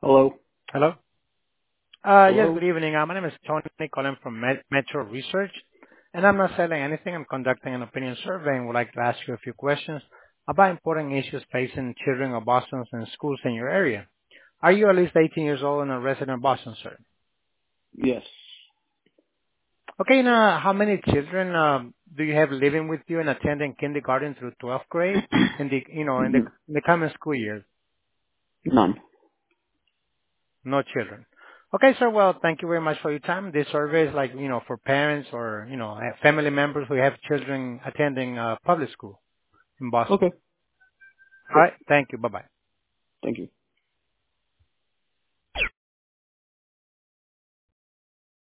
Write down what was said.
Hello? Hello? Yes, Hello? good evening. My name is Tony calling from Metro Research, and I'm not selling anything. I'm conducting an opinion survey and would like to ask you a few questions about important issues facing children of Boston and schools in your area. Are you at least 18 years old and a resident of Boston, sir? Yes. Okay, now, how many children do you have living with you and attending kindergarten through 12th grade in the, in the coming school year? None. No children. Okay, sir. Well, thank you very much for your time. This survey is like, for parents or, family members who have children attending public school in Boston. Okay. All Yep. right. Thank you. Bye-bye. Thank you.